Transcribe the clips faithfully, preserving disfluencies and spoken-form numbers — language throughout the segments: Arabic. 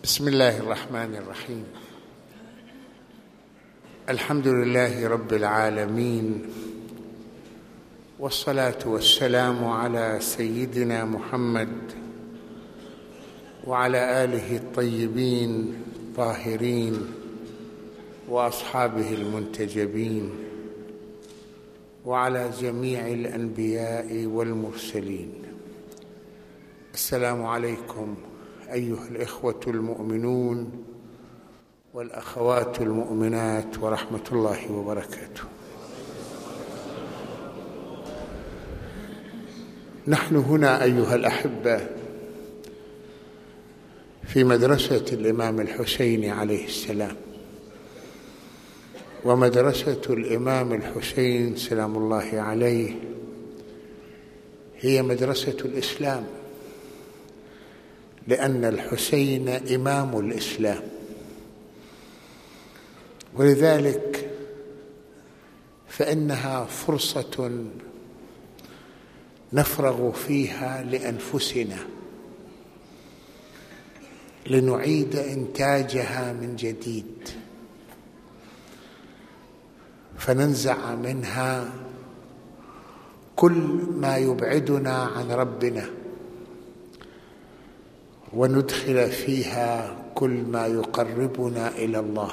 بسم الله الرحمن الرحيم. الحمد لله رب العالمين، والصلاة والسلام على سيدنا محمد وعلى آله الطيبين الطاهرين وأصحابه المنتجبين وعلى جميع الأنبياء والمرسلين. السلام عليكم أيها الإخوة المؤمنون والأخوات المؤمنات ورحمة الله وبركاته. نحن هنا أيها الأحبة في مدرسة الإمام الحسين عليه السلام، ومدرسة الإمام الحسين سلام الله عليه هي مدرسة الإسلام، لأن الحسين إمام الإسلام، ولذلك فإنها فرصة نفرغ فيها لأنفسنا لنعيد إنتاجها من جديد، فننزع منها كل ما يبعدنا عن ربنا، وندخل فيها كل ما يقربنا إلى الله.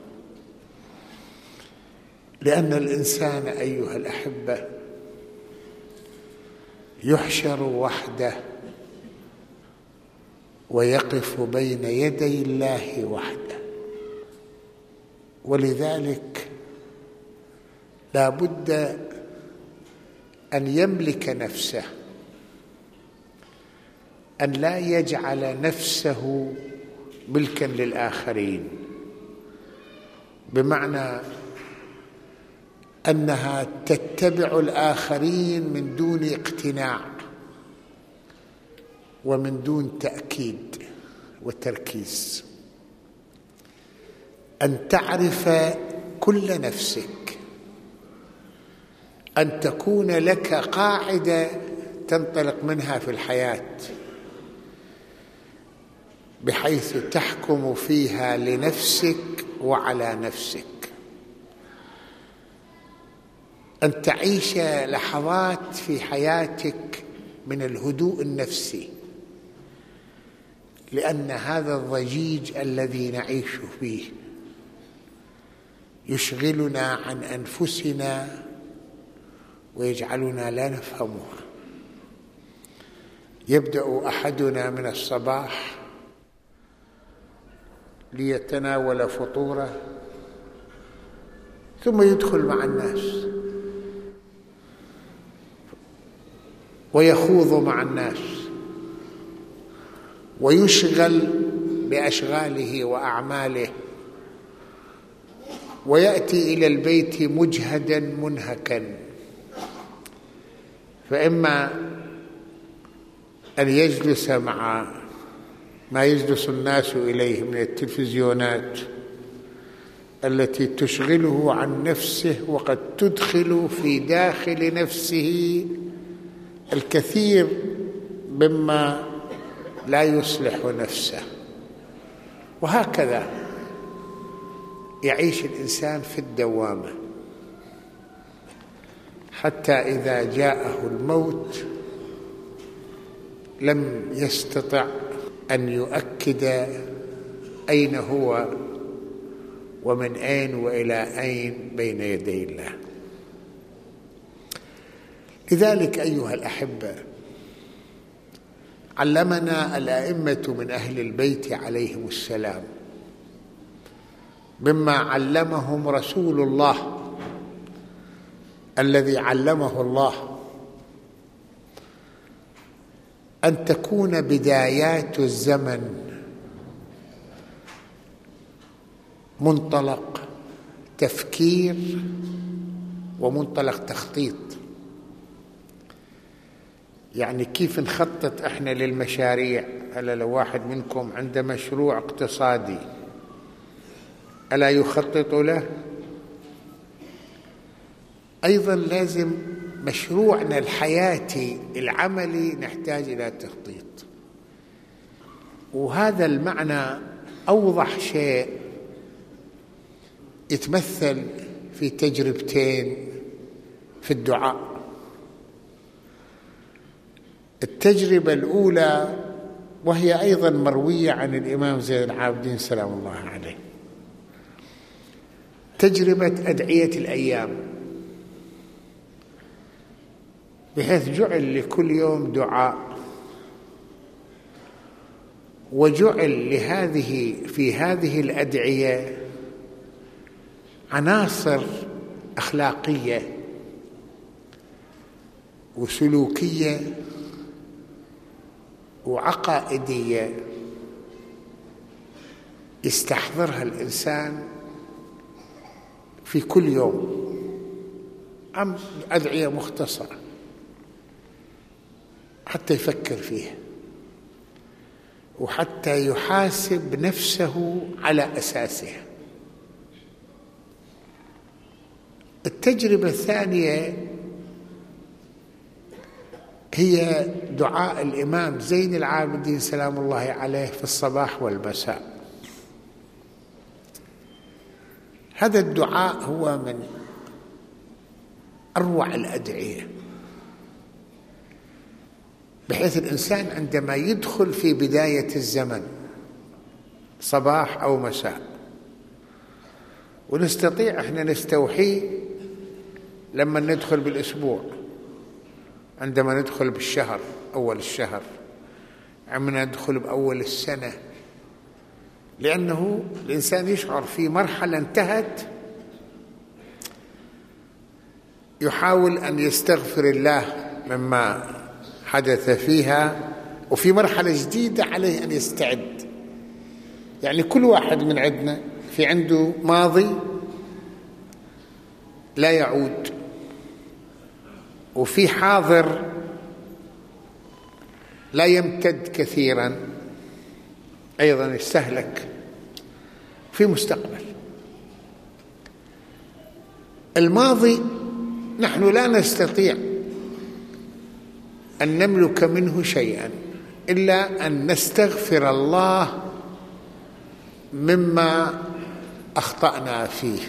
لأن الإنسان أيها الأحبة يحشر وحده ويقف بين يدي الله وحده، ولذلك لا بد أن يملك نفسه، أن لا يجعل نفسه ملكا للآخرين، بمعنى أنها تتبع الآخرين من دون اقتناع ومن دون تأكيد وتركيز. أن تعرف كل نفسك، أن تكون لك قاعدة تنطلق منها في الحياة، بحيث تحكم فيها لنفسك وعلى نفسك. أن تعيش لحظات في حياتك من الهدوء النفسي، لأن هذا الضجيج الذي نعيش فيه يشغلنا عن أنفسنا ويجعلنا لا نفهمها. يبدأ أحدنا من الصباح ليتناول فطوره، ثم يدخل مع الناس ويخوض مع الناس ويشغل بأشغاله وأعماله، ويأتي إلى البيت مجهدا منهكا، فإما أن يجلس مع ما يجلس الناس إليه من التلفزيونات التي تشغله عن نفسه، وقد تدخل في داخل نفسه الكثير مما لا يصلح نفسه. وهكذا يعيش الإنسان في الدوامة، حتى إذا جاءه الموت لم يستطع أن يؤكد أين هو ومن أين وإلى أين بين يدي الله. لذلك أيها الأحبة علمنا الأئمة من أهل البيت عليهم السلام مما علمهم رسول الله الذي علمه الله، أن تكون بدايات الزمن منطلق تفكير ومنطلق تخطيط. يعني كيف نخطط احنا للمشاريع؟ ألا لو واحد منكم عنده مشروع اقتصادي ألا يخطط له؟ أيضا لازم مشروعنا الحياتي العملي نحتاج إلى تخطيط، وهذا المعنى أوضح شيء يتمثل في تجربتين في الدعاء. التجربة الأولى وهي أيضا مروية عن الإمام زين العابدين سلام الله عليه، تجربة أدعية الأيام، بحيث جعل لكل يوم دعاء، وجعل لهذه في هذه الأدعية عناصر أخلاقية وسلوكية وعقائدية يستحضرها الإنسان في كل يوم. أم أدعية مختصرة حتى يفكر فيها وحتى يحاسب نفسه على أساسها. التجربة الثانية هي دعاء الإمام زين العابدين سلام الله عليه في الصباح والمساء. هذا الدعاء هو من أروع الأدعية، بحيث الإنسان عندما يدخل في بداية الزمن صباح أو مساء، ونستطيع إحنا نستوحي لما ندخل بالأسبوع، عندما ندخل بالشهر أول الشهر، عندما ندخل بأول السنة، لأنه الإنسان يشعر في مرحلة انتهت يحاول أن يستغفر الله مما حدث فيها، وفي مرحلة جديدة عليه أن يستعد. يعني كل واحد من عندنا في عنده ماضي لا يعود، وفي حاضر لا يمتد كثيرا أيضا يستهلك، في مستقبل. الماضي نحن لا نستطيع أن نملك منه شيئا إلا أن نستغفر الله مما أخطأنا فيه،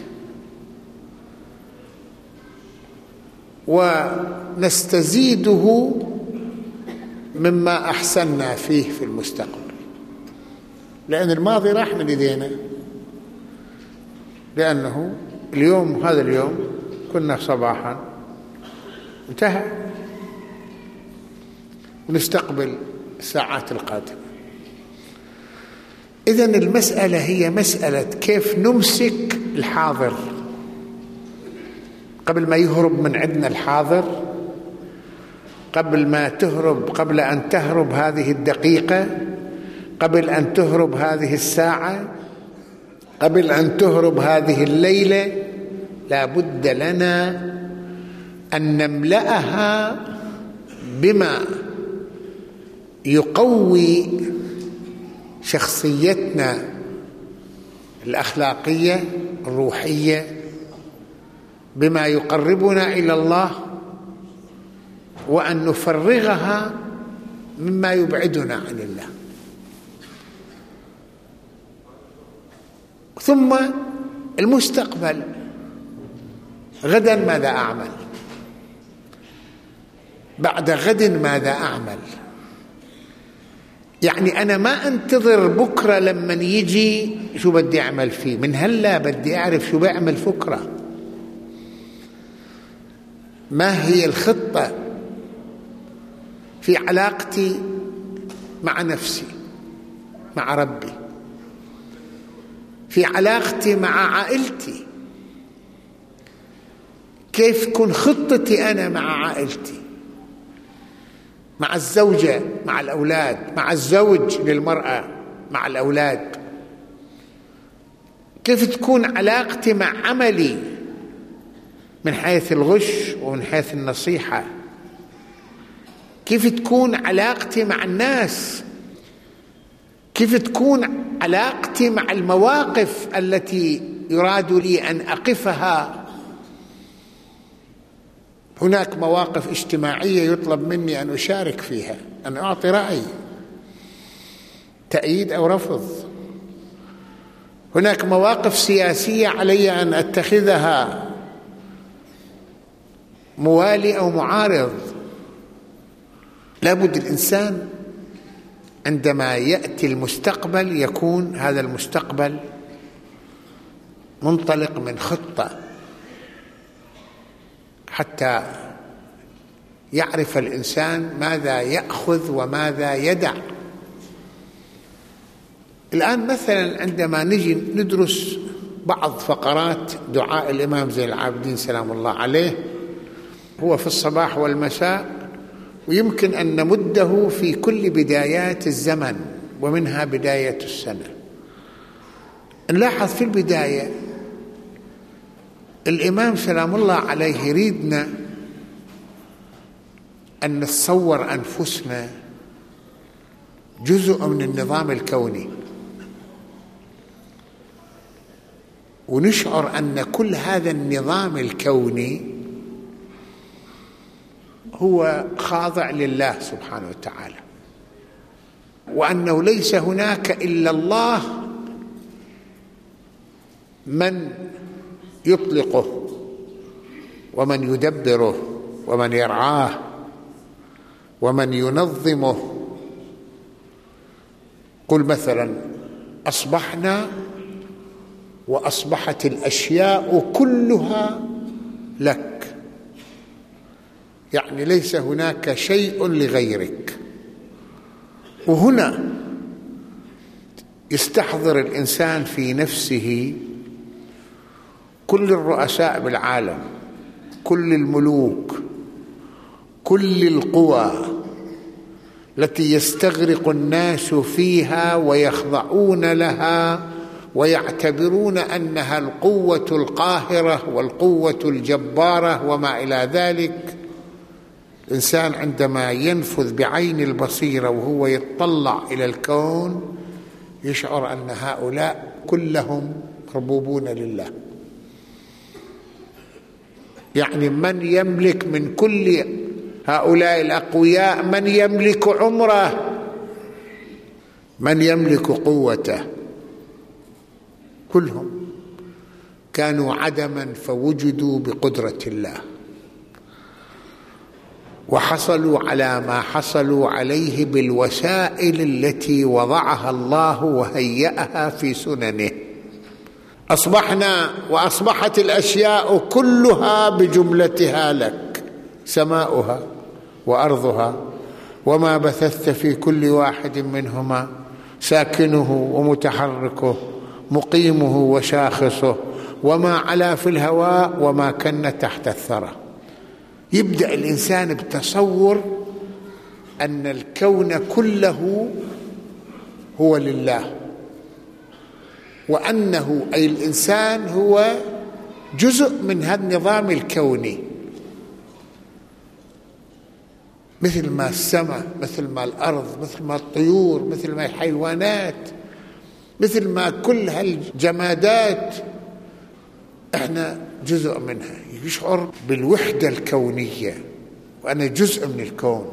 ونستزيده مما أحسننا فيه في المستقبل، لأن الماضي راح من إيدينا، لأنه اليوم هذا اليوم كنا صباحا انتهى، ونستقبل الساعات القادمة. إذن المسألة هي مسألة كيف نمسك الحاضر قبل ما يهرب من عندنا الحاضر، قبل ما تهرب، قبل أن تهرب هذه الدقيقة، قبل أن تهرب هذه الساعة، قبل أن تهرب هذه الليلة. لا بد لنا أن نملأها بما يقوي شخصيتنا الأخلاقية الروحية، بما يقربنا إلى الله، وأن نفرغها مما يبعدنا عن الله. ثم المستقبل، غدا ماذا أعمل؟ بعد غد ماذا أعمل؟ يعني أنا ما أنتظر بكرة لما يجي شو بدي أعمل فيه، من هلا بدي أعرف شو بعمل بكرة. ما هي الخطة في علاقتي مع نفسي، مع ربي، في علاقتي مع عائلتي؟ كيف تكون خطتي أنا مع عائلتي، مع الزوجة، مع الأولاد، مع الزوج للمرأة، مع الأولاد؟ كيف تكون علاقتي مع عملي من حيث الغش ومن حيث النصيحة؟ كيف تكون علاقتي مع الناس؟ كيف تكون علاقتي مع المواقف التي يراد لي أن أقفها؟ هناك مواقف اجتماعية يطلب مني أن أشارك فيها، أن أعطي رأي، تأييد أو رفض. هناك مواقف سياسية علي أن أتخذها موالي أو معارض. لابد الإنسان عندما يأتي المستقبل يكون هذا المستقبل منطلق من خطة حتى يعرف الإنسان ماذا يأخذ وماذا يدع. الآن مثلا عندما نجي ندرس بعض فقرات دعاء الإمام زين العابدين سلام الله عليه، هو في الصباح والمساء، ويمكن أن نمده في كل بدايات الزمن ومنها بداية السنة. نلاحظ في البداية الإمام سلام الله عليه يريدنا أن نتصور أنفسنا جزء من النظام الكوني، ونشعر أن كل هذا النظام الكوني هو خاضع لله سبحانه وتعالى، وأنه ليس هناك إلا الله من يطلقه ومن يدبره ومن يرعاه ومن ينظمه. قل مثلا أصبحنا وأصبحت الأشياء كلها لك، يعني ليس هناك شيء لغيرك. وهنا يستحضر الإنسان في نفسه كل الرؤساء بالعالم، كل الملوك، كل القوى التي يستغرق الناس فيها ويخضعون لها ويعتبرون أنها القوة القاهرة والقوة الجبارة وما إلى ذلك. الإنسان عندما ينفذ بعين البصيرة وهو يتطلع إلى الكون يشعر أن هؤلاء كلهم مربوبون لله. يعني من يملك من كل هؤلاء الأقوياء من يملك عمره، من يملك قوته، كلهم كانوا عدما فوجدوا بقدرة الله وحصلوا على ما حصلوا عليه بالوسائل التي وضعها الله وهيأها في سننه. أصبحنا وأصبحت الأشياء كلها بجملتها لك، سماؤها وأرضها وما بثثت في كل واحد منهما، ساكنه ومتحركه، مقيمه وشاخصه، وما علا في الهواء وما كن تحت الثرى. يبدأ الإنسان بتصور أن الكون كله هو لله، وأنه أي الإنسان هو جزء من هذا النظام الكوني، مثل ما السماء، مثل ما الأرض، مثل ما الطيور، مثل ما الحيوانات، مثل ما كل هالجمادات احنا جزء منها. يشعر بالوحدة الكونية وأنا جزء من الكون،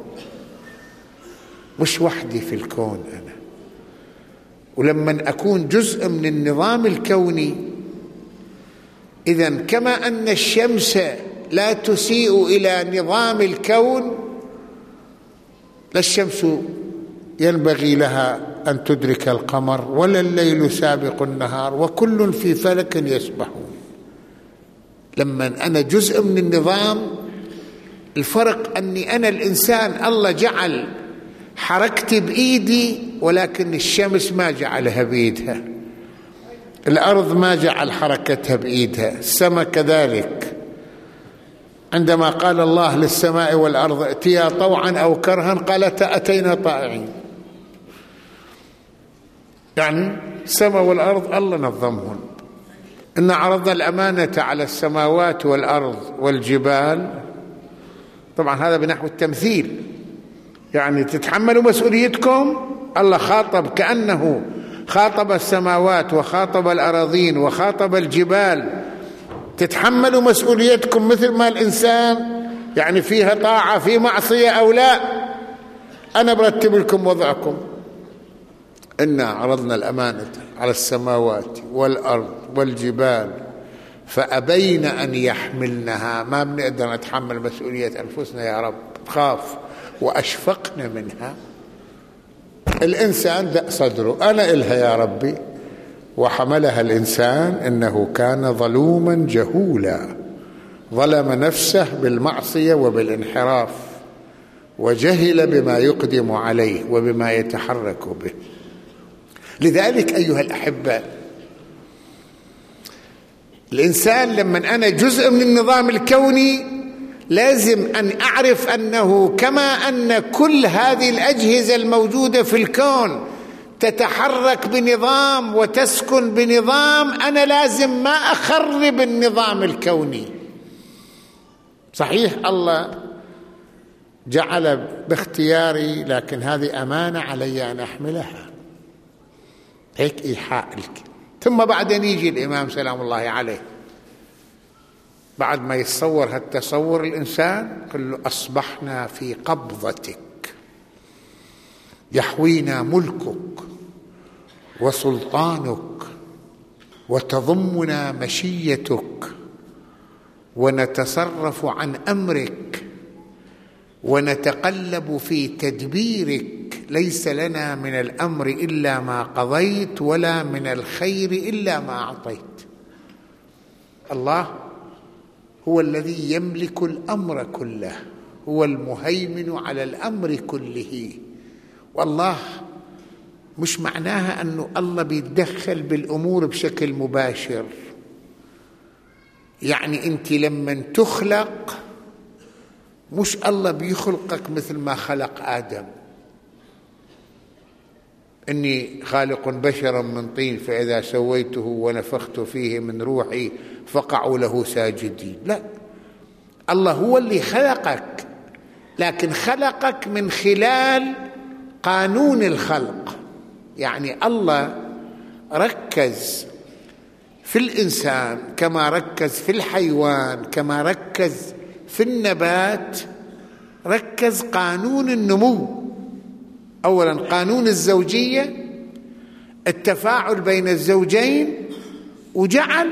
مش وحدي في الكون أنا. ولما أكون جزء من النظام الكوني، إذن كما أن الشمس لا تسيء إلى نظام الكون، لا الشمس ينبغي لها أن تدرك القمر ولا الليل سابق النهار، وكل في فلك يسبحون. لما أنا جزء من النظام، الفرق أني أنا الإنسان الله جعل حركتي بإيدي، ولكن الشمس ما جعلها بإيدها، الأرض ما جعل حركتها بإيدها، السماء كذلك. عندما قال الله للسماء والأرض ائتيا طوعا أو كرها قالتا أتينا طائعين، يعني السماء والأرض الله نظمهن. إن عرضنا الأمانة على السماوات والأرض والجبال، طبعا هذا بنحو التمثيل، يعني تتحملوا مسؤوليتكم. الله خاطب كأنه خاطب السماوات وخاطب الأراضين وخاطب الجبال، تتحملوا مسؤوليتكم مثل ما الإنسان، يعني فيها طاعة في معصية أو لا، أنا برتب لكم وضعكم. إنا عرضنا الأمانة على السماوات والأرض والجبال فأبين أن يحملنها. ما بنقدر نتحمل مسؤولية أنفسنا يا رب، خاف وأشفقنا منها. الإنسان دق صدره، أنا إلها يا ربي، وحملها الإنسان إنه كان ظلوما جهولا، ظلم نفسه بالمعصية وبالانحراف، وجهل بما يقدم عليه وبما يتحرك به. لذلك أيها الأحبة، الإنسان لما أنا جزء من النظام الكوني لازم أن أعرف أنه كما أن كل هذه الأجهزة الموجودة في الكون تتحرك بنظام وتسكن بنظام، أنا لازم ما أخرب النظام الكوني. صحيح الله جعل باختياري، لكن هذه أمانة علي أن أحملها. هيك إيحاء لك. ثم بعدين يجي الإمام سلام الله عليه بعد ما يتصور هالتصور الإنسان، قل له أصبحنا في قبضتك، يحوينا ملكك وسلطانك، وتضمنا مشيتك، ونتصرف عن أمرك، ونتقلب في تدبيرك. ليس لنا من الأمر إلا ما قضيت، ولا من الخير إلا ما أعطيت. الله هو الذي يملك الأمر كله، هو المهيمن على الأمر كله. والله مش معناها أنه الله بيتدخل بالأمور بشكل مباشر. يعني أنت لما تخلق، مش الله بيخلقك مثل ما خلق آدم، إني خالق بشرا من طين فإذا سويته ونفخت فيه من روحي فقعوا له ساجدين. لا، الله هو اللي خلقك، لكن خلقك من خلال قانون الخلق. يعني الله ركز في الإنسان كما ركز في الحيوان، كما ركز في النبات، ركز قانون النمو. أولا قانون الزوجية، التفاعل بين الزوجين، وجعل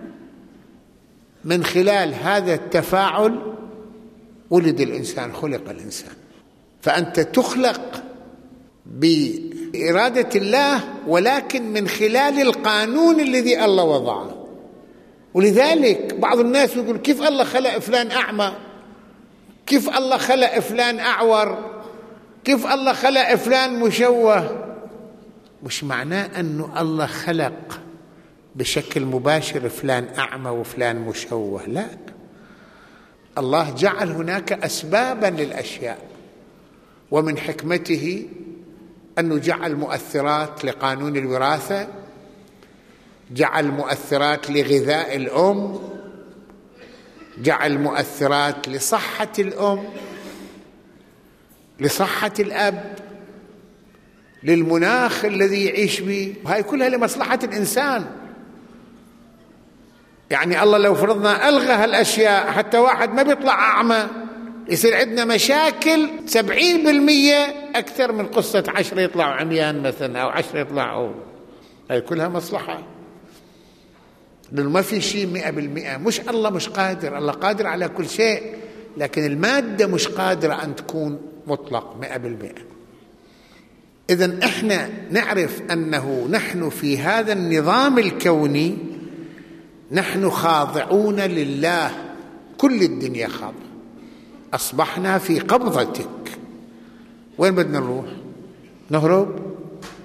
من خلال هذا التفاعل ولد الإنسان، خلق الإنسان. فأنت تخلق بإرادة الله، ولكن من خلال القانون الذي الله وضعه. ولذلك بعض الناس يقول كيف الله خلق فلان أعمى، كيف الله خلق فلان أعور، كيف الله خلق فلان مشوه. مش معناه أنه الله خلق بشكل مباشر فلان أعمى وفلان مشوه، لا، الله جعل هناك أسبابا للأشياء. ومن حكمته أنه جعل مؤثرات لقانون الوراثة، جعل مؤثرات لغذاء الأم، جعل مؤثرات لصحة الأم، لصحة الأب، للمناخ الذي يعيش به. وهي كلها لمصلحة الإنسان. يعني الله لو فرضنا ألغى هالأشياء حتى واحد ما بيطلع أعمى، يصير عندنا مشاكل سبعين بالمية أكثر من قصة عشرة يطلعوا عميان مثلا، أو عشرة يطلعوا. هي كلها مصلحة، لأنه ما في شيء مئة بالمئة. مش الله مش قادر، الله قادر على كل شيء، لكن المادة مش قادرة أن تكون مطلق مئة بالمئة. إذن إحنا نعرف أنه نحن في هذا النظام الكوني نحن خاضعون لله، كل الدنيا خاضعة. أصبحنا في قبضتك. وين بدنا نروح؟ نهرب؟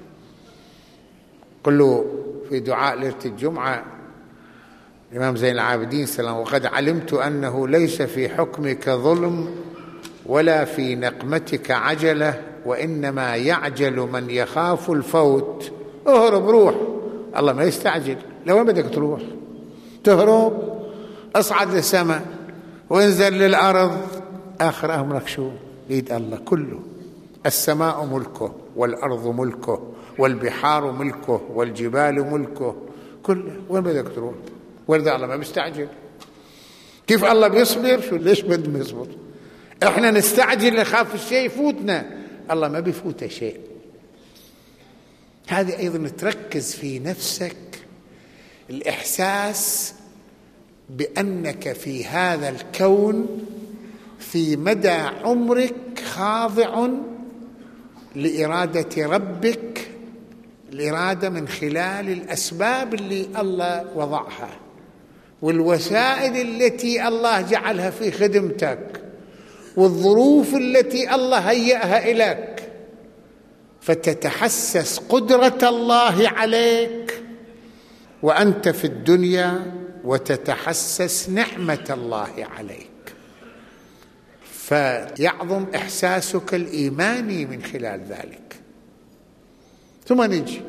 قل له في دعاء ليلة الجمعة الإمام زين العابدين سلام: وقد علمت أنه ليس في حكمك ظلم ولا في نقمتك عجلة، وإنما يعجل من يخاف الفوت. اهرب، روح، الله ما يستعجل. لوين بدك تروح؟ تهرب؟ أصعد للسماء وانزل للأرض، آخر أمرك شو؟ بيد الله كله. السماء ملكه، والأرض ملكه، والبحار ملكه، والجبال ملكه، كله. وين بدك تروح؟ ورد الله ما بيستعجل. كيف الله بيصبر؟ شو ليش بدنا نصبر؟ احنا نستعجل نخاف الشيء يفوتنا، الله ما بيفوته شيء. هذه أيضا تركز في نفسك الإحساس بأنك في هذا الكون في مدى عمرك خاضع لإرادة ربك، الإرادة من خلال الأسباب اللي الله وضعها والوسائل التي الله جعلها في خدمتك والظروف التي الله هيأها إليك، فتتحسس قدرة الله عليك وأنت في الدنيا وتتحسس نعمة الله عليك، فيعظم إحساسك الإيماني من خلال ذلك. ثم نجي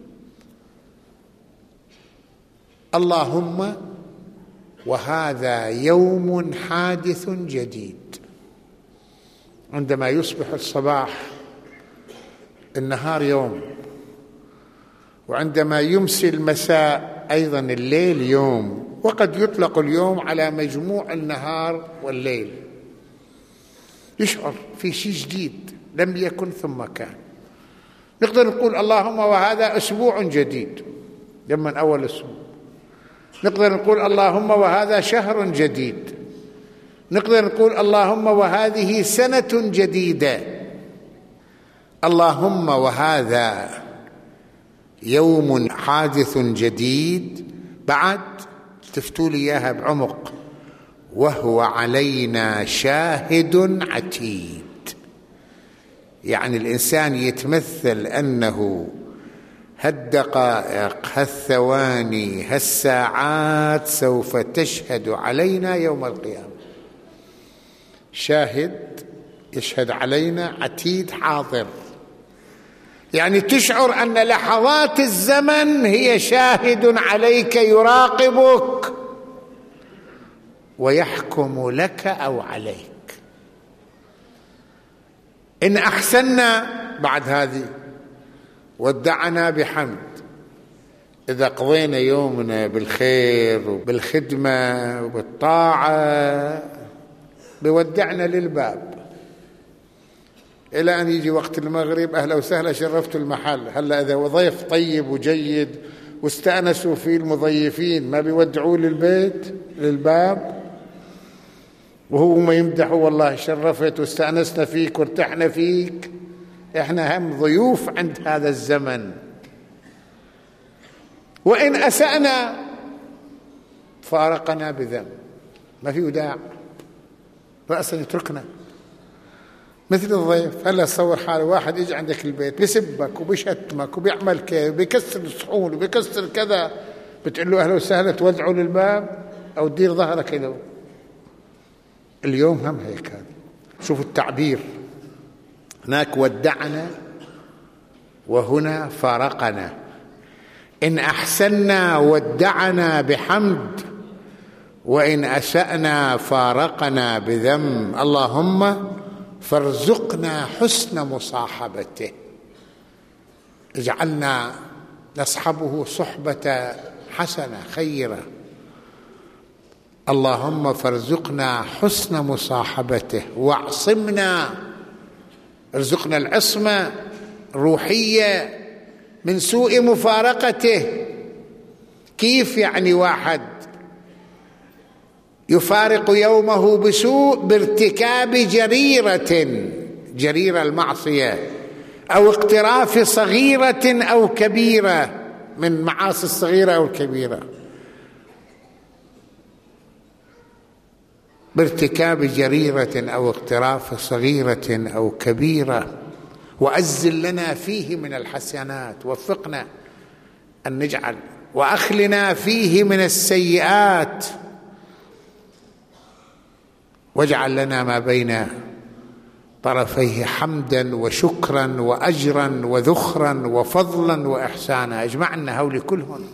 اللهم وهذا يوم حادث جديد. عندما يصبح الصباح النهار يوم، وعندما يمسي المساء أيضا الليل يوم، وقد يطلق اليوم على مجموع النهار والليل. يشعر في شيء جديد لم يكن ثم كان. نقدر نقول اللهم وهذا أسبوع جديد لما أول أسبوع، نقدر نقول اللهم وهذا شهر جديد، نقدر نقول اللهم وهذه سنة جديدة. اللهم وهذا يوم حادث جديد، بعد تفتوا لي إياها بعمق، وهو علينا شاهد عتيد. يعني الإنسان يتمثل أنه هالدقائق هالثواني هالساعات سوف تشهد علينا يوم القيامة. شاهد يشهد علينا، عتيد حاضر، يعني تشعر أن لحظات الزمن هي شاهد عليك يراقبك ويحكم لك أو عليك. إن أحسننا بعد هذه ودعنا بحمد، إذا قضينا يومنا بالخير وبالخدمة وبالطاعة بودعنا للباب إلى أن يجي وقت المغرب، أهلا وسهلا شرفتوا المحل. هلا إذا ضيف طيب وجيد واستأنسوا فيه المضيفين ما بيودعوه للبيت للباب، وهو ما يمدحوا والله شرفت واستأنسنا فيك وارتحنا فيك. إحنا هم ضيوف عند هذا الزمن. وإن أسأنا فارقنا بذنب، ما في وداع، رأسا يتركنا مثل الضيف. هلا تصور حاله واحد يجي عندك البيت بيسبك وبيشتمك وبيعمل كذا وبيكسر الصحون وبيكسر كذا، بتقول له أهلا وسهلا تودعه للباب أو تدير ظهرك له؟ اليوم هم هيك. هذا شوفوا التعبير، هناك ودعنا وهنا فارقنا. إن أحسنا ودعنا بحمد، وإن أسأنا فارقنا بذنب. اللهم فارزقنا حسن مصاحبته، اجعلنا نصحبه صحبة حسنة خيرة. اللهم فارزقنا حسن مصاحبته واعصمنا، ارزقنا العصمة الروحية من سوء مفارقته. كيف يعني واحد يفارق يومه بسوء بارتكاب جريرة جريرة المعصية أو اقتراف صغيرة أو كبيرة من معاصي الصغيرة أو الكبيرة، بارتكاب جريرة أو اقتراف صغيرة أو كبيرة، وأزل لنا فيه من الحسنات، وفقنا أن نجعل، وأخلنا فيه من السيئات، واجعل لنا ما بين طرفيه حمدا وشكرا وأجرا وذخرا وفضلا وإحسانا. اجمعنا هؤلاء كلهم.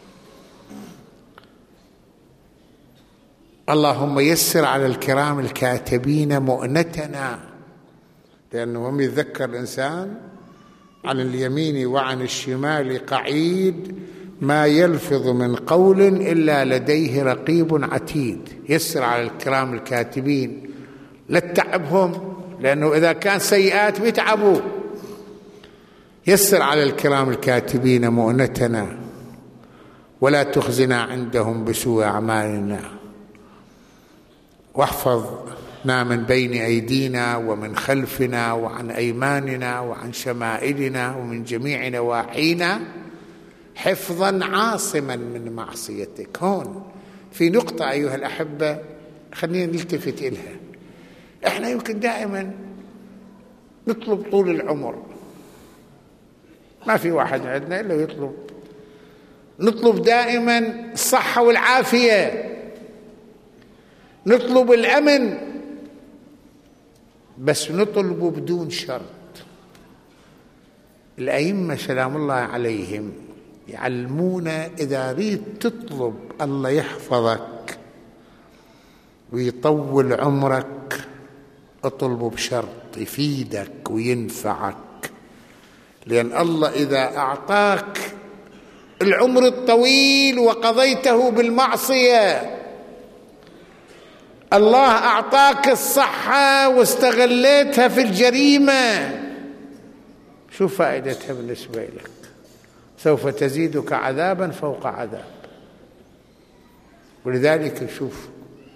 اللهم يسر على الكرام الكاتبين مؤنتنا، لأنه هم يتذكر الإنسان عن اليمين وعن الشمال قعيد ما يلفظ من قول إلا لديه رقيب عتيد. يسر على الكرام الكاتبين، لا تتعبهم، لأنه إذا كان سيئات بيتعبوا. يسر على الكرام الكاتبين مؤنتنا ولا تخزنا عندهم بسوء أعمالنا، واحفظنا من بين أيدينا ومن خلفنا وعن أيماننا وعن شمائلنا ومن جميع نواحينا حفظا عاصما من معصيتك. هون في نقطة أيها الأحبة خلينا نلتفت إلها. إحنا يمكن دائما نطلب طول العمر، ما في واحد عندنا إلا يطلب، نطلب دائما الصحة والعافية، نطلب الأمن، بس نطلبه بدون شرط. الأئمة سلام الله عليهم يعلمونا إذا ريد تطلب الله يحفظك ويطول عمرك اطلبه بشرط يفيدك وينفعك، لأن الله إذا أعطاك العمر الطويل وقضيته بالمعصية، الله أعطاك الصحة واستغليتها في الجريمة، شو فائدتها بالنسبة لك؟ سوف تزيدك عذابا فوق عذاب. ولذلك شوف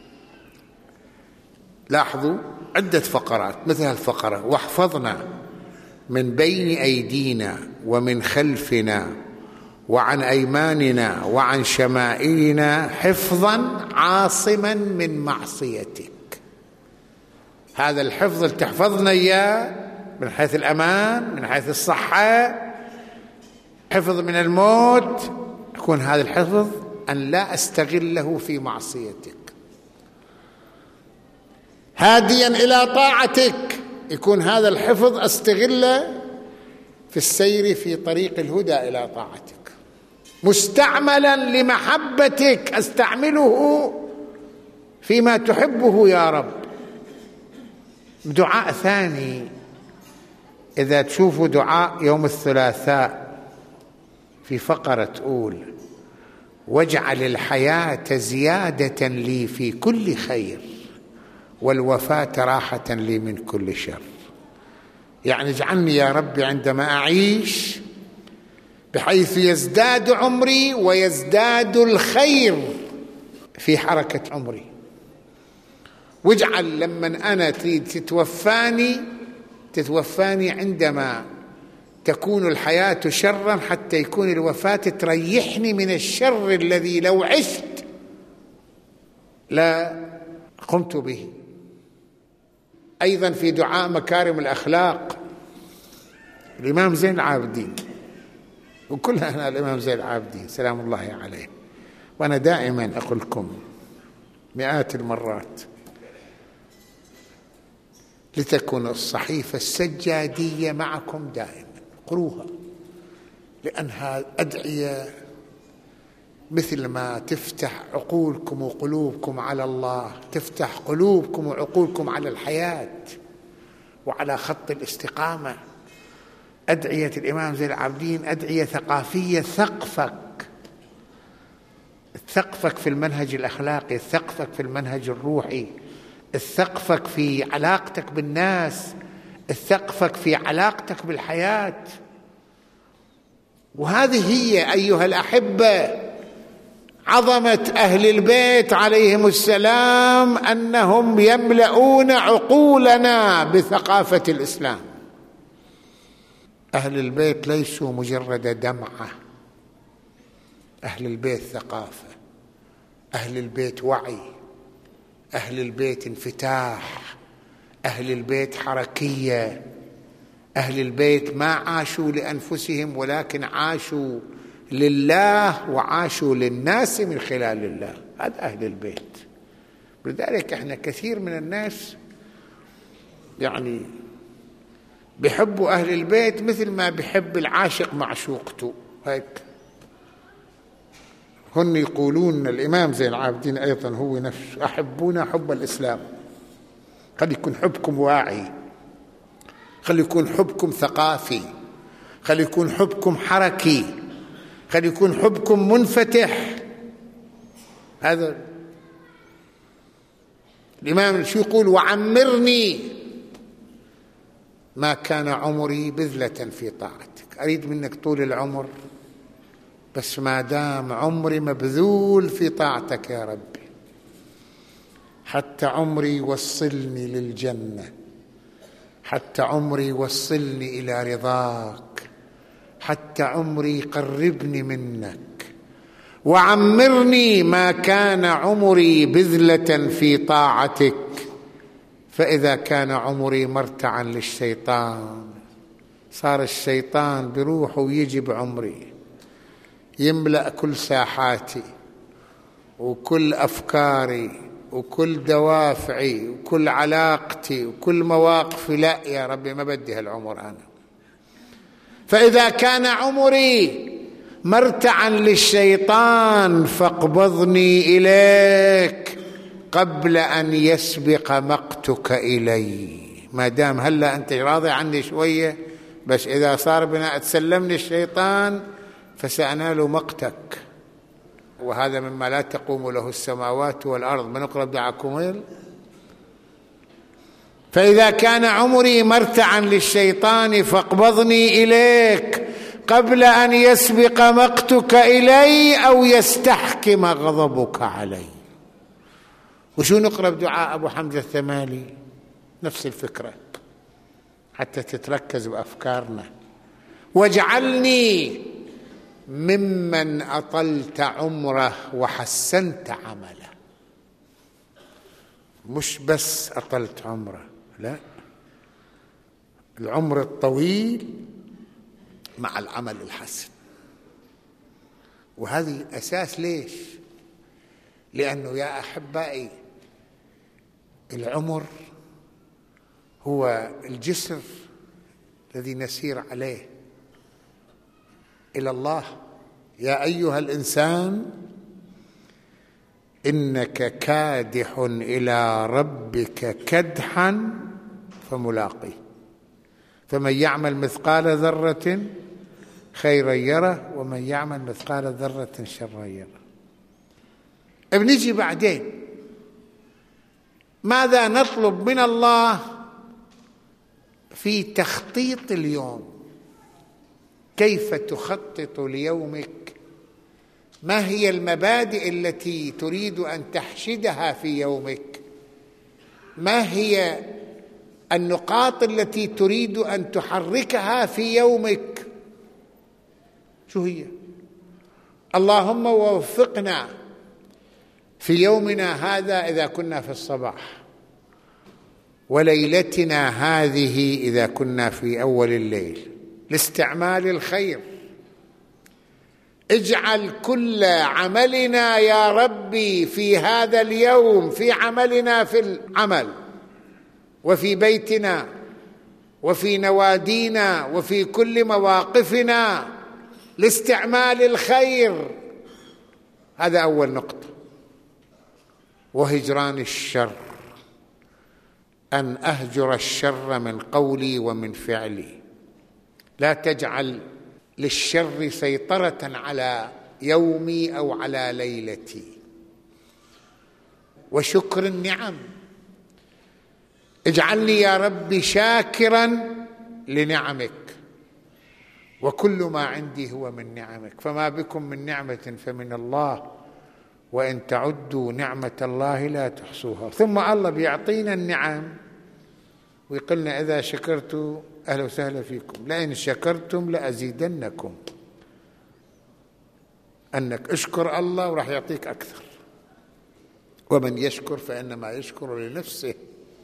لاحظوا عدة فقرات مثل الفقرة واحفظنا من بين أيدينا ومن خلفنا وعن أيماننا وعن شمائلنا حفظا عاصما من معصيتك. هذا الحفظ اللي تحفظنا إياه من حيث الأمان، من حيث الصحة، حفظ من الموت، يكون هذا الحفظ أن لا أستغله في معصيتك. هاديا إلى طاعتك، يكون هذا الحفظ أستغله في السير في طريق الهدى إلى طاعتك. مستعملا لمحبتك، أستعمله فيما تحبه يا رب. دعاء ثاني إذا تشوفوا دعاء يوم الثلاثاء في فقرة تقول واجعل الحياة زيادة لي في كل خير والوفاة راحة لي من كل شر. يعني اجعلني يا ربي عندما أعيش بحيث يزداد عمري ويزداد الخير في حركة عمري، واجعل لما أنا تريد تتوفاني تتوفاني عندما تكون الحياة شرا حتى يكون الوفاة تريحني من الشر الذي لو عشت لا قمت به. أيضا في دعاء مكارم الأخلاق الإمام زين العابدين، وكلنا أنا الإمام زين العابدين سلام الله عليه، وأنا دائما أقول لكم مئات المرات لتكن الصحيفة السجادية معكم دائما، قروها، لأنها أدعية مثل ما تفتح عقولكم وقلوبكم على الله، تفتح قلوبكم وعقولكم على الحياة وعلى خط الاستقامة. أدعية الإمام زين العابدين أدعية ثقافية ثقفك ثقفك في المنهج الأخلاقي، ثقفك في المنهج الروحي، ثقفك في علاقتك بالناس، ثقفك في علاقتك بالحياة. وهذه هي أيها الأحبة عظمة أهل البيت عليهم السلام، أنهم يملؤون عقولنا بثقافة الإسلام. أهل البيت ليسوا مجرد دمعة، أهل البيت ثقافة، أهل البيت وعي، أهل البيت انفتاح، أهل البيت حركية، أهل البيت ما عاشوا لأنفسهم ولكن عاشوا لله وعاشوا للناس من خلال الله. هذا أهل البيت. لذلك احنا كثير من الناس يعني بيحبوا أهل البيت مثل ما بيحب العاشق معشوقته هيك. هن يقولون الإمام زين العابدين أيضا هو نفسه أحبونا حب الإسلام. خلي يكون حبكم واعي، خلي يكون حبكم ثقافي، خلي يكون حبكم حركي، خلي يكون حبكم منفتح. هذا الإمام شو يقول؟ وعمرني ما كان عمري بذلة في طاعتك. أريد منك طول العمر، بس ما دام عمري مبذول في طاعتك يا ربي، حتى عمري يوصلني للجنة، حتى عمري يوصلني إلى رضاك، حتى عمري يقربني منك، وعمرني ما كان عمري بذلة في طاعتك. فإذا كان عمري مرتعا للشيطان، صار الشيطان بروح ويجي بعمري، يملأ كل ساحاتي وكل أفكاري وكل دوافعي وكل علاقتي وكل مواقفي. لا يا ربي، ما بدي هالعمر أنا. فإذا كان عمري مرتعا للشيطان فاقبضني إليك قبل أن يسبق مقتك إلي. ما دام هلا أنت راضي عني شوية، بس إذا صار بنا تسلمني الشيطان فسأنال مقتك، وهذا مما لا تقوم له السماوات والأرض. من أقرب دعاكم. فإذا كان عمري مرتعا للشيطان فاقبضني إليك قبل أن يسبق مقتك إلي أو يستحكم غضبك علي. وشو نقرب دعاء أبو حمزة الثمالي؟ نفس الفكرة حتى تتركز بأفكارنا. واجعلني ممن أطلت عمره وحسنت عمله. مش بس أطلت عمره، لا، العمر الطويل مع العمل الحسن. وهذه الأساس. ليش؟ لأنه يا أحبائي العمر هو الجسر الذي نسير عليه إلى الله. يا أيها الإنسان إنك كادح إلى ربك كدحا فملاقيه، فمن يعمل مثقال ذرة خيرا يره ومن يعمل مثقال ذرة شرا يره. بنجي بعدين ماذا نطلب من الله في تخطيط اليوم؟ كيف تخطط ليومك؟ ما هي المبادئ التي تريد أن تحشدها في يومك؟ ما هي النقاط التي تريد أن تحركها في يومك؟ شو هي؟ اللهم وفقنا في يومنا هذا إذا كنا في الصباح، وليلتنا هذه إذا كنا في أول الليل، لاستعمال الخير. اجعل كل عملنا يا ربي في هذا اليوم، في عملنا في العمل وفي بيتنا وفي نوادينا وفي كل مواقفنا، لاستعمال الخير. هذا أول نقطة. وهجران الشر، أن أهجر الشر من قولي ومن فعلي. لا تجعل للشر سيطرة على يومي أو على ليلتي. وشكر النعم، اجعلني يا ربي شاكرا لنعمك، وكل ما عندي هو من نعمك، فما بكم من نعمة فمن الله وإن تعدوا نعمة الله لا تحصوها. ثم الله بيعطينا النعم ويقولنا إذا شكرتوا أهلا وسهلا فيكم، لئن شكرتم لأزيدنكم. أنك اشكر الله وراح يعطيك أكثر، ومن يشكر فإنما يشكر لنفسه.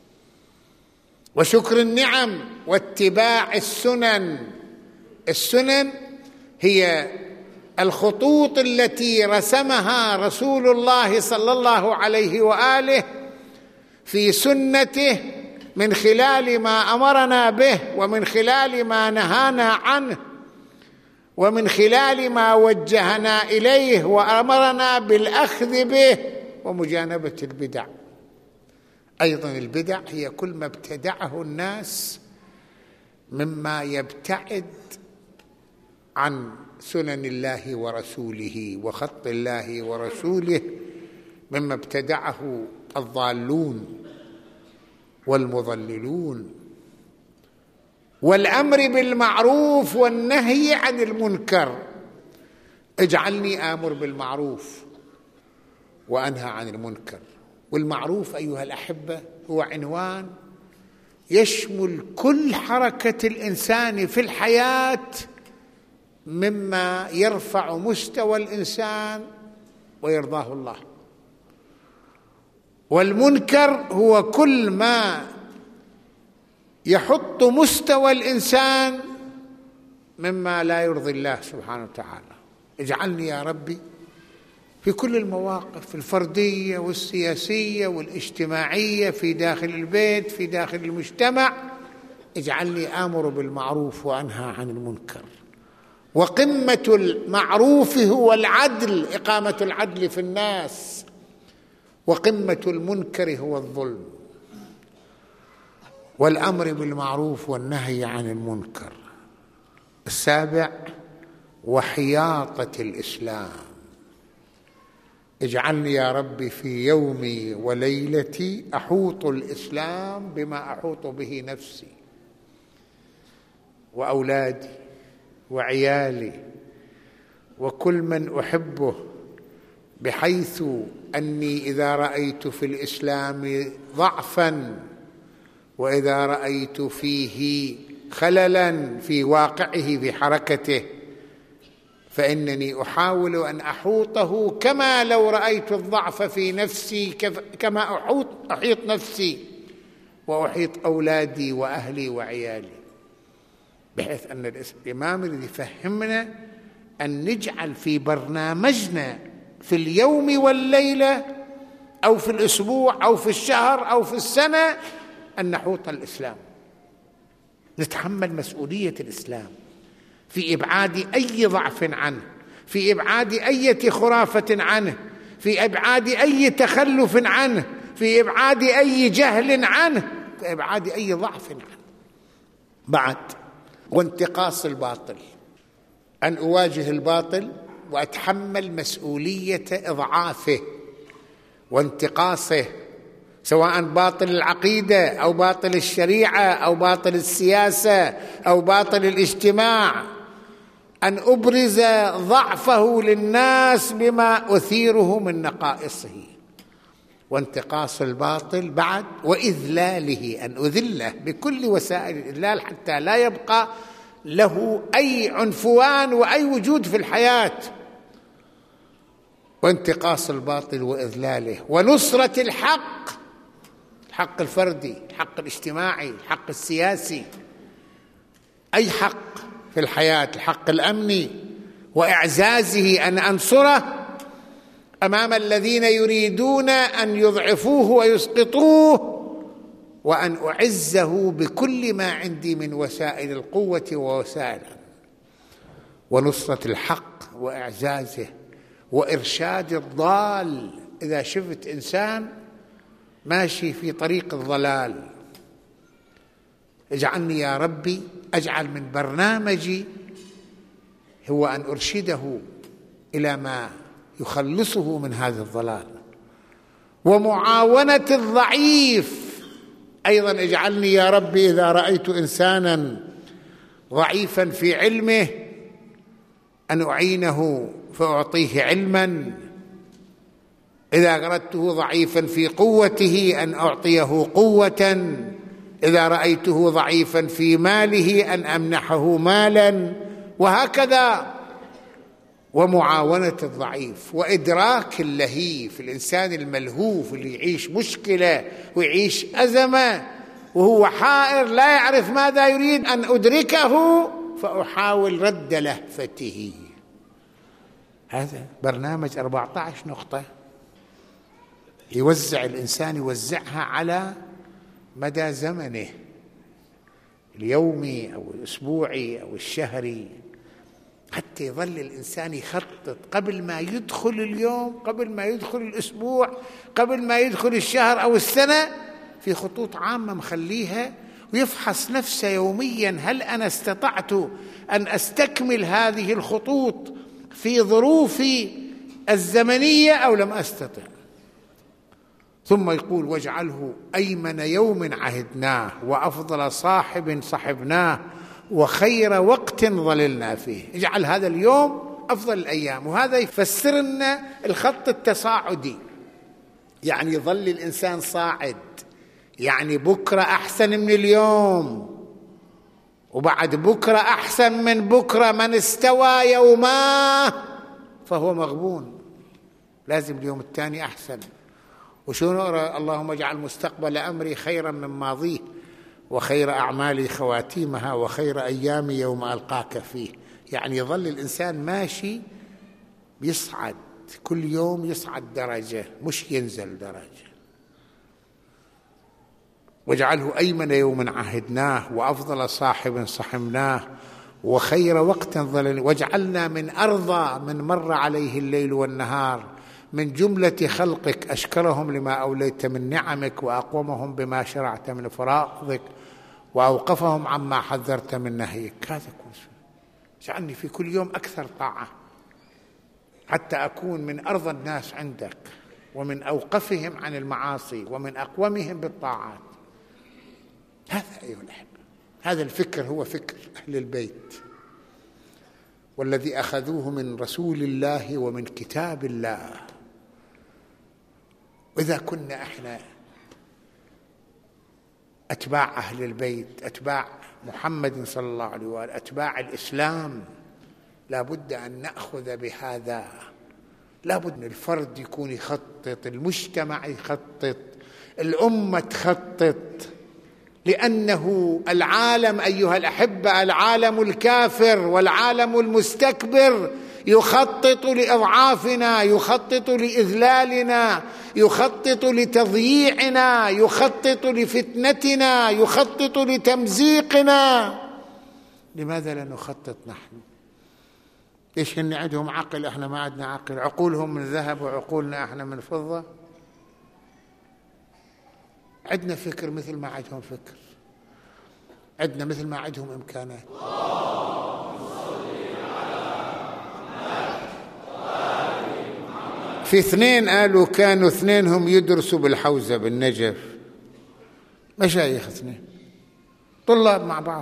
وشكر النعم واتباع السنن. السنن هي الخطوط التي رسمها رسول الله صلى الله عليه وآله في سنته، من خلال ما أمرنا به ومن خلال ما نهانا عنه ومن خلال ما وجهنا إليه وأمرنا بالأخذ به ومجانبة البدع. أيضا البدع هي كل ما ابتدعه الناس مما يبتعد عن سنن الله ورسوله وخط الله ورسوله، مما ابتدعه الضالون والمضللون. والأمر بالمعروف والنهي عن المنكر. اجعلني آمر بالمعروف وأنهى عن المنكر. والمعروف أيها الأحبة هو عنوان يشمل كل حركة الإنسان في الحياة مما يرفع مستوى الإنسان ويرضاه الله. والمنكر هو كل ما يحط مستوى الإنسان مما لا يرضي الله سبحانه وتعالى. اجعلني يا ربي في كل المواقف الفردية والسياسية والاجتماعية، في داخل البيت، في داخل المجتمع، اجعلني آمر بالمعروف وأنهى عن المنكر. وقمة المعروف هو العدل، إقامة العدل في الناس، وقمة المنكر هو الظلم. والأمر بالمعروف والنهي عن المنكر. السابع وحياطة الإسلام. اجعلني يا ربي في يومي وليلتي أحوط الإسلام بما أحوط به نفسي وأولادي وعيالي وكل من أحبه، بحيث أني إذا رأيت في الإسلام ضعفاً وإذا رأيت فيه خللاً في واقعه في حركته فإنني أحاول أن أحوطه كما لو رأيت الضعف في نفسي، كما أحوط أحيط نفسي وأحيط أولادي وأهلي وعيالي، بحيث أن الإمام الذي يفهمنا أن نجعل في برنامجنا في اليوم والليلة أو في الأسبوع أو في الشهر أو في السنة أن نحوط الإسلام، نتحمل مسؤولية الإسلام في إبعاد أي ضعف عنه، في إبعاد أي خرافة عنه، في إبعاد أي تخلف عنه، في إبعاد أي جهل عنه، في إبعاد أي ضعف عنه. بعد وانتقاص الباطل، أن أواجه الباطل وأتحمل مسؤولية إضعافه وانتقاصه، سواء باطل العقيدة أو باطل الشريعة أو باطل السياسة أو باطل الاجتماع، أن أبرز ضعفه للناس بما أثيره من نقائصه. وانتقاص الباطل بعد وإذلاله، أن أذله بكل وسائل الإذلال حتى لا يبقى له أي عنفوان وأي وجود في الحياة. وانتقاص الباطل وإذلاله، ونصرة الحق، الحق الفردي، الحق الاجتماعي، الحق السياسي، أي حق في الحياة، الحق الأمني، وإعزازه، أن أنصره أمام الذين يريدون أن يضعفوه ويسقطوه، وأن أعزه بكل ما عندي من وسائل القوة ووسائل. ونصرة الحق وإعزازه وإرشاد الضال. إذا شفت إنسان ماشي في طريق الضلال، اجعلني يا ربي أجعل من برنامجي هو أن أرشده إلى ما يخلصه من هذا الضلال. ومعاونة الضعيف أيضا، اجعلني يا ربي إذا رأيت إنسانا ضعيفا في علمه أن أعينه فأعطيه علما، إذا أردته ضعيفا في قوته أن أعطيه قوة، إذا رأيته ضعيفا في ماله أن أمنحه مالا، وهكذا. ومعاونة الضعيف وإدراك اللهيف، الإنسان الملهوف اللي يعيش مشكلة ويعيش أزمة وهو حائر لا يعرف ماذا يريد، أن أدركه فأحاول رد لهفته. هذا برنامج أربعة عشر نقطة يوزع الإنسان، يوزعها على مدى زمنه اليومي أو الأسبوعي أو الشهري، حتى يظل الإنسان يخطط قبل ما يدخل اليوم، قبل ما يدخل الأسبوع، قبل ما يدخل الشهر أو السنة، في خطوط عامة مخليها، ويفحص نفسه يوميا: هل أنا استطعت أن أستكمل هذه الخطوط في ظروفي الزمنية أو لم أستطع؟ ثم يقول واجعله أيمن يوم عهدناه وأفضل صاحب صحبناه وخير وقت ظللنا فيه. اجعل هذا اليوم أفضل الأيام. وهذا يفسر لنا الخط التصاعدي، يعني يظل الإنسان صاعد، يعني بكرة أحسن من اليوم، وبعد بكرة أحسن من بكرة. من استوى يوما فهو مغبون، لازم اليوم الثاني أحسن. وشو نقرأ؟ اللهم اجعل مستقبل أمري خيرا من ماضيه وخير أعمالي خواتيمها وخير أيامي يوم ألقاك فيه. يعني يظل الإنسان ماشي بيصعد، كل يوم يصعد درجة مش ينزل درجة. واجعله أيمن يوم عهدناه وأفضل صاحب صحبناه وخير وقت ظلل. واجعلنا من أرضى من مر عليه الليل والنهار من جملة خلقك أشكرهم لما أوليت من نعمك وأقومهم بما شرعت من فرائضك وأوقفهم عما حذرت من نهيك. هذا كل شيء. اجعلني في كل يوم أكثر طاعة حتى أكون من أرضى الناس عندك ومن أوقفهم عن المعاصي ومن أقومهم بالطاعات. هذا أيها الأحبة، هذا الفكر هو فكر أهل البيت والذي أخذوه من رسول الله ومن كتاب الله. وإذا كنا إحنا أتباع أهل البيت، أتباع محمد صلى الله عليه وآله، أتباع الإسلام، لا بد أن نأخذ بهذا. لا بد أن الفرد يكون يخطط، المجتمع يخطط، الأمة تخطط، لأنه العالم أيها الأحبة، العالم الكافر والعالم المستكبر يخطط لإضعافنا، يخطط لإذلالنا، يخطط لتضييعنا، يخطط لفتنتنا، يخطط لتمزيقنا. لماذا لا نخطط نحن؟ ليش هن عندهم عقل احنا ما عندنا عقل؟ عقولهم من ذهب وعقولنا احنا من فضة. عندنا فكر مثل ما عندهم فكر، عندنا مثل ما عندهم إمكانات. في اثنين قالوا كانوا اثنينهم يدرسوا بالحوزة بالنجف، مشايخ اثنين طلاب مع بعض.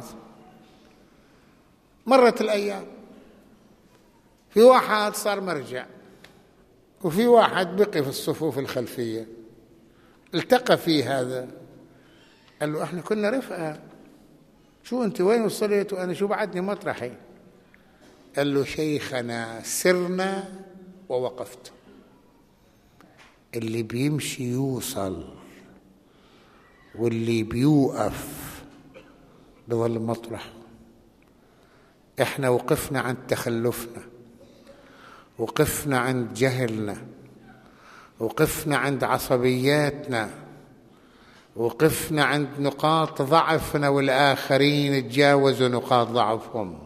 مرت الأيام، في واحد صار مرجع وفي واحد بقي في الصفوف الخلفية. التقى فيه هذا قال له احنا كنا رفقة، شو انت وين وصلت وانا شو بعدني مطرحي؟ قال له شيخنا سرنا ووقفت. اللي بيمشي يوصل واللي بيوقف بظل مطرح. احنا وقفنا عند تخلفنا، وقفنا عند جهلنا، وقفنا عند عصبياتنا، وقفنا عند نقاط ضعفنا، والآخرين تجاوزوا نقاط ضعفهم.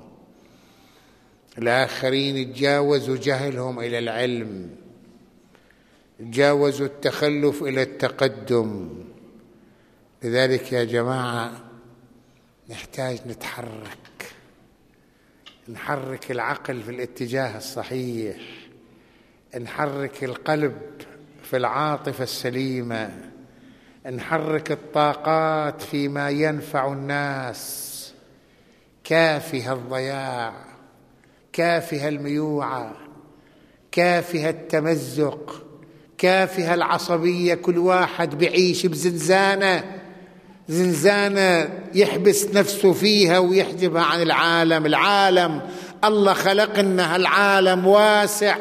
الآخرين تجاوزوا جهلهم إلى العلم، تجاوزوا التخلف إلى التقدم. لذلك يا جماعة نحتاج نتحرك، نحرك العقل في الاتجاه الصحيح، نحرك القلب في العاطفة السليمة، نحرك الطاقات فيما ينفع الناس. كافها الضياع، كافها الميوعة، كافها التمزق، كافها العصبية. كل واحد بعيش بزنزانة، زنزانة يحبس نفسه فيها ويحجبها عن العالم. العالم الله خلقنا، العالم واسع،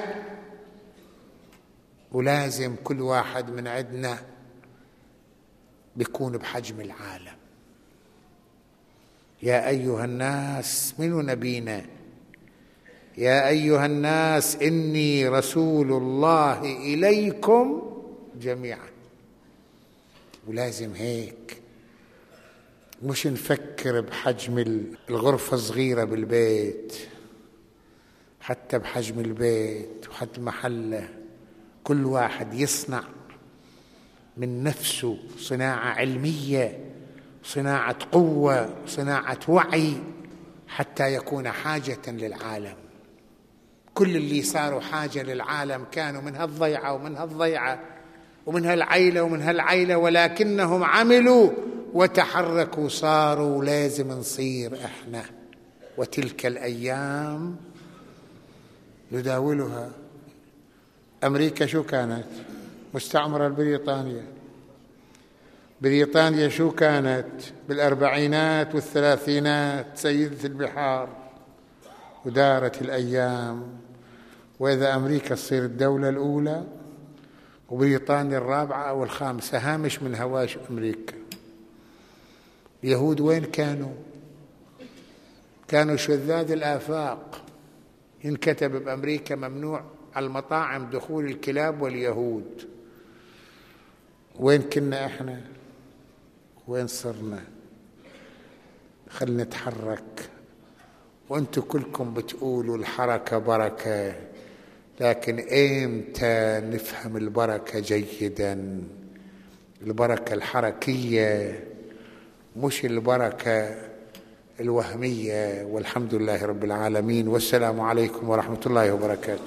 ولازم كل واحد من عندنا بيكون بحجم العالم. يا أيها الناس، منو نبينا؟ يا أيها الناس إني رسول الله إليكم جميعا. ولازم هيك، مش نفكر بحجم الغرفة الصغيرة بالبيت، حتى بحجم البيت وحتى المحلة. كل واحد يصنع من نفسه صناعة علمية، صناعة قوة، صناعة وعي، حتى يكون حاجة للعالم. كل اللي صاروا حاجة للعالم كانوا من هالضيعة ومن هالضيعة، ومن هالعيلة ومن هالعيلة، ولكنهم عملوا وتحركوا، صاروا لازم نصير إحنا. وتلك الأيام نداولها. أمريكا شو كانت؟ مستعمرة البريطانية. بريطانيا شو كانت؟ بالأربعينات والثلاثينات سيدة البحار. ودارت الأيام، وإذا أمريكا تصير الدولة الأولى وبريطانيا الرابعة أو الخامسة، هامش من هواش أمريكا. اليهود وين كانوا؟ كانوا شذاذ الآفاق. ينكتب بأمريكا ممنوع على المطاعم دخول الكلاب واليهود. وين كنا إحنا؟ وين صرنا؟ خلنا نتحرك. وأنتم كلكم بتقولوا الحركة بركة، لكن إمتى نفهم البركة جيدا؟ البركة الحركية، مش البركة الوهمية. والحمد لله رب العالمين، والسلام عليكم ورحمة الله وبركاته.